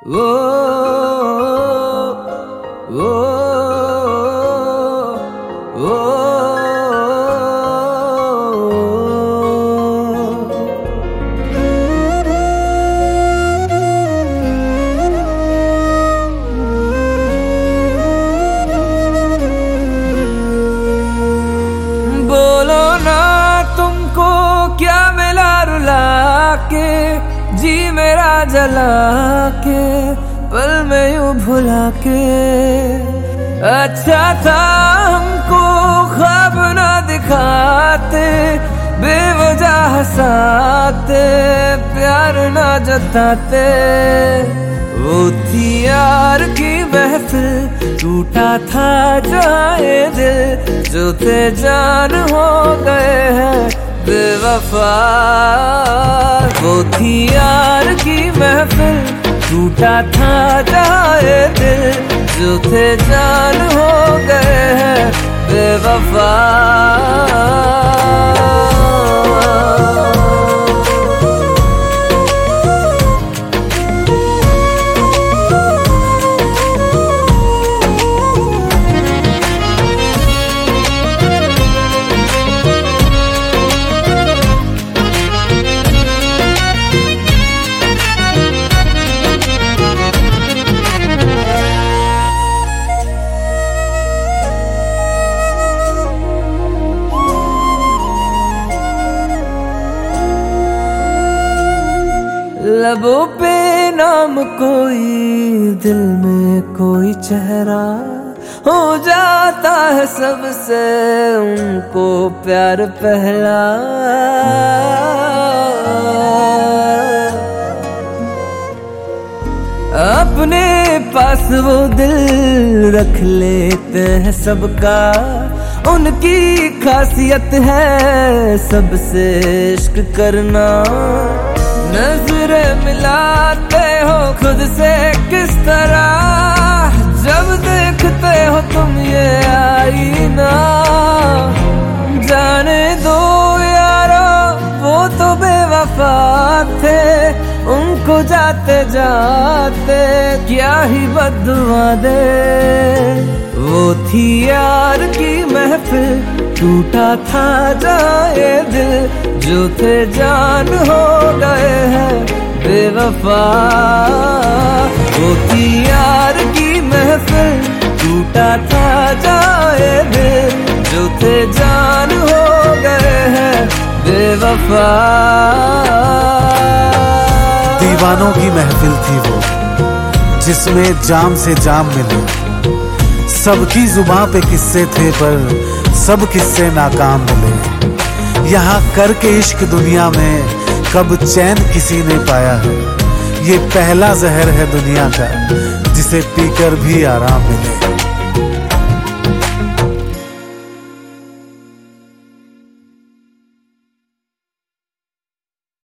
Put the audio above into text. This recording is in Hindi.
वो वो वो बोलो ना तुमको क्या मिला रुला के, जी मेरा जला के, पल में यूं भुला के। अच्छा था हमको ख्वाब ना दिखाते, बेवजह हंसाते, प्यार ना जताते। वो थी यार की महफिल, टूटा था जाए दिल, जो थे जान हो गए हैं बेवफा। वो थी यार की महफिल, टूटा था जाए दिल, जो थे जान हो गए हैं बेवफा। लबों पे नाम कोई, दिल में कोई चेहरा, हो जाता है सबसे उनको प्यार पहला। अपने पास वो दिल रख लेते हैं सबका, उनकी खासियत है सबसे इश्क करना। नजरें मिलाते हो खुद से किस तरह, जब देखते हो तुम ये आईना। जाने दो यारो वो तो बेवफा थे, उनको जाते जाते क्या ही बद्दुआ दे। वो थी यार की महफिल, टूटा था जाए दिल, जो थे जान हो गए हैं बेवफा। वो थी यार की महफिल, टूटा था जाए दिल, जो थे जान हो गए हैं बेवफा। दीवानों की महफिल थी वो, जिसमें जाम से जाम मिले। सबकी जुबां पे किस्से थे पर सब किस्से नाकाम मिले। यहाँ करके इश्क दुनिया में कब चैन किसी ने पाया है, ये पहला जहर है दुनिया का, जिसे पीकर भी आराम मिले।